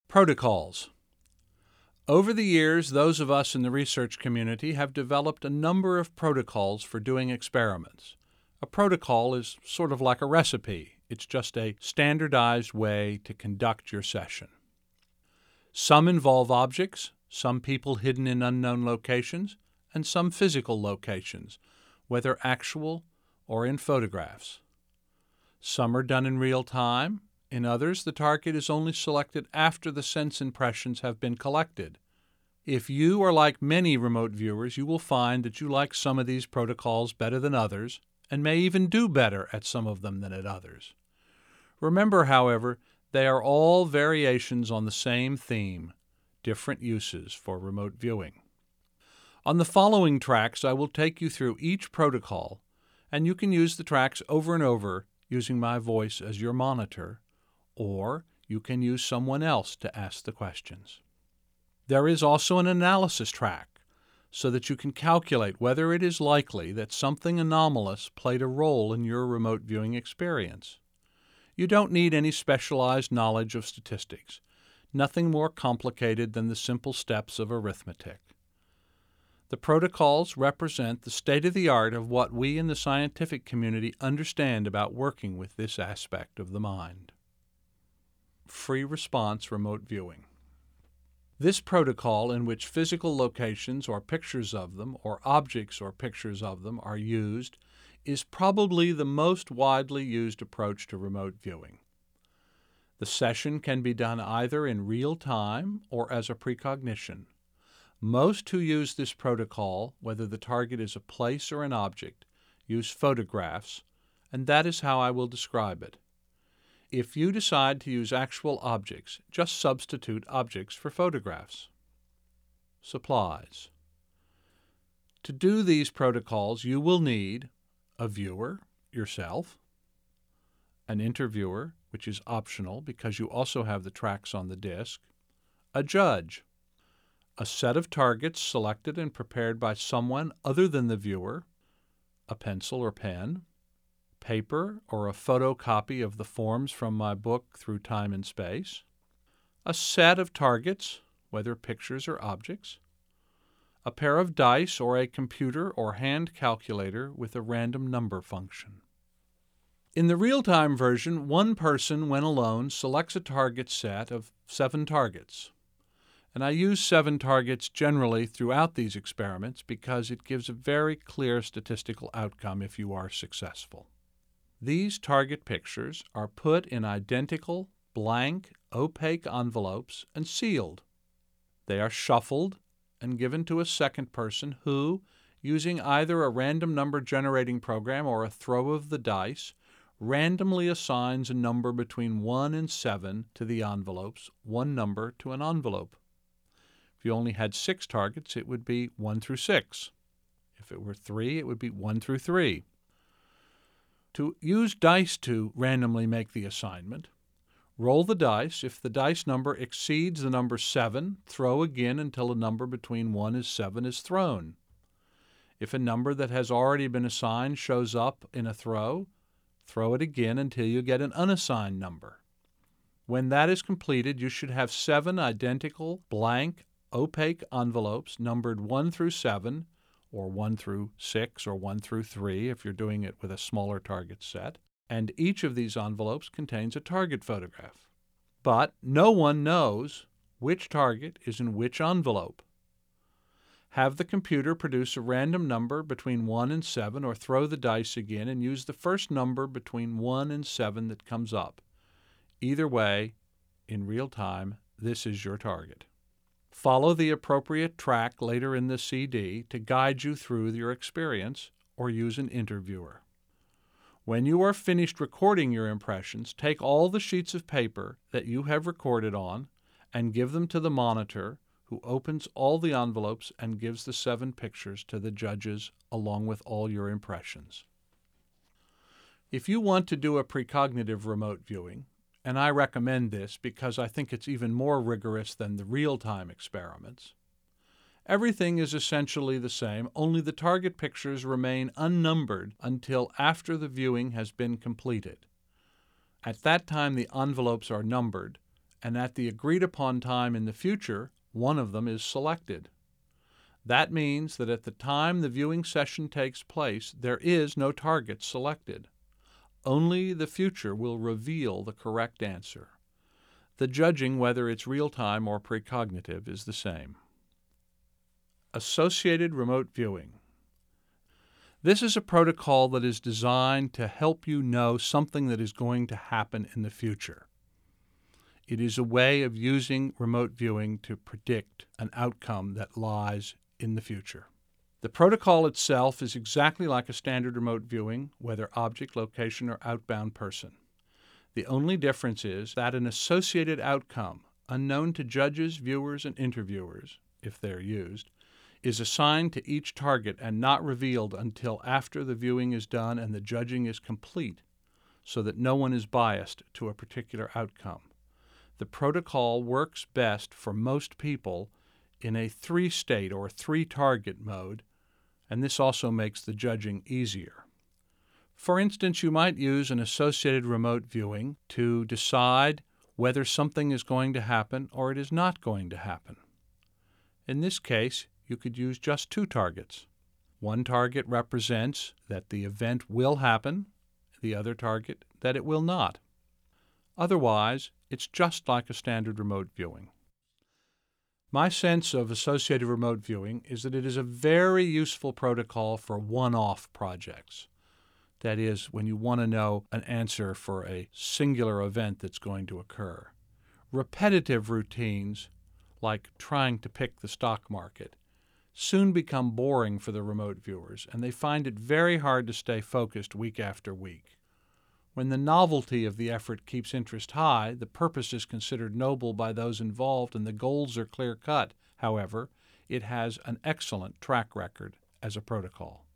Protocols. Over the years, those of us in the research community have developed a number of protocols for doing experiments. A protocol is sort of like a recipe. It's just a standardized way to conduct your session. Some involve objects, some people hidden in unknown locations, and some physical locations, whether actual or in photographs. Some are done in real time. In others, the target is only selected after the sense impressions have been collected. If you are like many remote viewers, you will find that you like some of these protocols better than others, and may even do better at some of them than at others. Remember, however, they are all variations on the same theme, different uses for remote viewing. On the following tracks, I will take you through each protocol, and you can use the tracks over and over using my voice as your monitor, or you can use someone else to ask the questions. There is also an analysis track, so that you can calculate whether it is likely that something anomalous played a role in your remote viewing experience. You don't need any specialized knowledge of statistics, nothing more complicated than the simple steps of arithmetic. The protocols represent the state-of-the-art of what we in the scientific community understand about working with this aspect of the mind. Free response remote viewing. This protocol, in which physical locations or pictures of them or objects or pictures of them are used, is probably the most widely used approach to remote viewing. The session can be done either in real time or as a precognition. Most who use this protocol, whether the target is a place or an object, use photographs, and that is how I will describe it. If you decide to use actual objects, just substitute objects for photographs. Supplies. To do these protocols, you will need a viewer, yourself, an interviewer, which is optional because you also have the tracks on the disc, a judge, a set of targets selected and prepared by someone other than the viewer, a pencil or pen, paper or a photocopy of the forms from my book Through Time and Space, a set of targets, whether pictures or objects, a pair of dice or a computer or hand calculator with a random number function. In the real-time version, one person, when alone, selects a target set of 7 targets. And I use 7 targets generally throughout these experiments because it gives a very clear statistical outcome if you are successful. These target pictures are put in identical, blank, opaque envelopes and sealed. They are shuffled and given to a second person who, using either a random number generating program or a throw of the dice, randomly assigns a number between 1 and 7 to the envelopes, one number to an envelope. If you only had 6 targets, it would be 1 through 6. If it were 3, it would be 1 through 3. To use dice to randomly make the assignment, roll the dice. If the dice number exceeds the number 7, throw again until a number between 1 and 7 is thrown. If a number that has already been assigned shows up in a throw it again until you get an unassigned number. When that is completed, you should have 7 identical, blank, opaque envelopes numbered 1 through 7, or 1 through 6, or 1 through 3 if you're doing it with a smaller target set, and each of these envelopes contains a target photograph. But no one knows which target is in which envelope. Have the computer produce a random number between 1 and 7, or throw the dice again and use the first number between 1 and 7 that comes up. Either way, in real time, this is your target. Follow the appropriate track later in the CD to guide you through your experience, or use an interviewer. When you are finished recording your impressions, take all the sheets of paper that you have recorded on and give them to the monitor, who opens all the envelopes and gives the 7 pictures to the judges along with all your impressions. If you want to do a precognitive remote viewing, and I recommend this because I think it's even more rigorous than the real-time experiments, everything is essentially the same, only the target pictures remain unnumbered until after the viewing has been completed. At that time, the envelopes are numbered, and at the agreed-upon time in the future, one of them is selected. That means that at the time the viewing session takes place, there is no target selected. Only the future will reveal the correct answer. The judging, whether it's real-time or precognitive, is the same. Associated remote viewing. This is a protocol that is designed to help you know something that is going to happen in the future. It is a way of using remote viewing to predict an outcome that lies in the future. The protocol itself is exactly like a standard remote viewing, whether object, location, or outbound person. The only difference is that an associated outcome, unknown to judges, viewers, and interviewers, if they're used, is assigned to each target and not revealed until after the viewing is done and the judging is complete, so that no one is biased to a particular outcome. The protocol works best for most people in a 3-state or 3-target mode, and this also makes the judging easier. For instance, you might use an associated remote viewing to decide whether something is going to happen or it is not going to happen. In this case, you could use just 2 targets. One target represents that the event will happen, the other target that it will not. Otherwise, it's just like a standard remote viewing. My sense of associated remote viewing is that it is a very useful protocol for one-off projects. That is, when you want to know an answer for a singular event that's going to occur. Repetitive routines, like trying to pick the stock market, soon become boring for the remote viewers, and they find it very hard to stay focused week after week. When the novelty of the effort keeps interest high, the purpose is considered noble by those involved and the goals are clear-cut. However, it has an excellent track record as a protocol.